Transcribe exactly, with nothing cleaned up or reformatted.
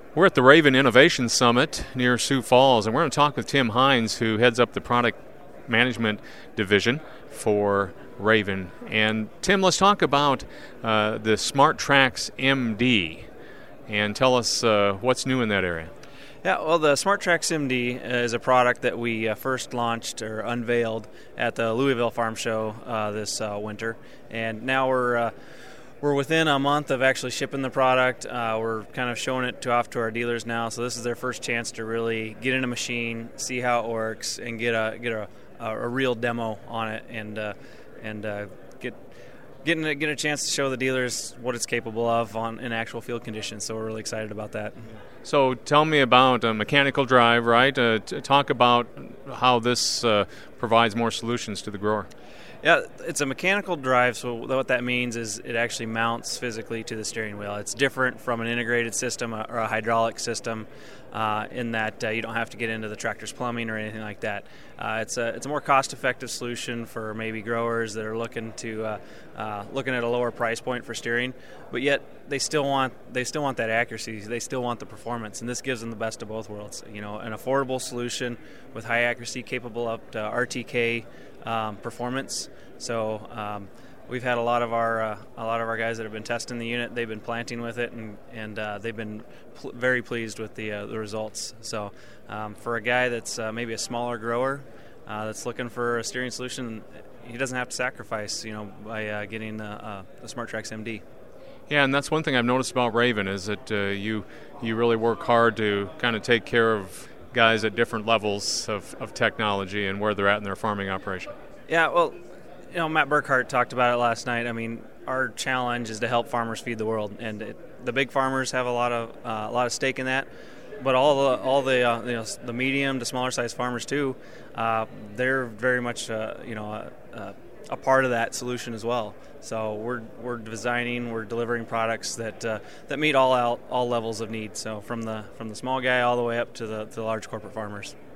We're at the Raven Innovation Summit near Sioux Falls, and we're going to talk with Tim Hines, who heads up the product management division for Raven. And Tim, let's talk about uh, the SmartTrax M D, and tell us uh, what's new in that area. Yeah, well, the SmartTrax M D is a product that we uh, first launched or unveiled at the Louisville Farm Show uh, this uh, winter, and now we're uh, we're within a month of actually shipping the product. Uh, we're kind of showing it to off to our dealers now, so this is their first chance to really get in a machine, see how it works, and get a get a, a real demo on it, and uh, and uh, get. Getting a, get a chance to show the dealers what it's capable of on in actual field conditions, so we're really excited about that. So tell me about a mechanical drive, right? Uh, t- talk about how this uh, provides more solutions to the grower. Yeah, it's a mechanical drive, so what that means is it actually mounts physically to the steering wheel. It's different from an integrated system or a hydraulic system uh, in that uh, you don't have to get into the tractor's plumbing or anything like that. Uh, it's a it's a more cost-effective solution for maybe growers that are looking to uh, uh, looking at a lower price point for steering, but yet they still want they still want that accuracy. They still want the performance, and this gives them the best of both worlds. You know, an affordable solution with high accuracy, capable up to R T K um, performance. So um, we've had a lot of our uh, a lot of our guys that have been testing the unit. They've been planting with it, and and uh, they've been pl- very pleased with the uh, the results. So um, for a guy that's uh, maybe a smaller grower uh, that's looking for a steering solution, he doesn't have to sacrifice, you know, by uh, getting the, uh, the SmartTrax M D. Yeah, and that's one thing I've noticed about Raven is that uh, you you really work hard to kind of take care of guys at different levels of, of technology and where they're at in their farming operation. Yeah, well, you know, Matt Burkhart talked about it last night. I mean, our challenge is to help farmers feed the world, and it, the big farmers have a lot of uh, a lot of stake in that. But all the all the uh, you know the medium to smaller size farmers too, uh, they're very much uh, you know a, a part of that solution as well. So we're we're designing, we're delivering products that uh, that meet all out all levels of need. So from the from the small guy all the way up to the to the large corporate farmers.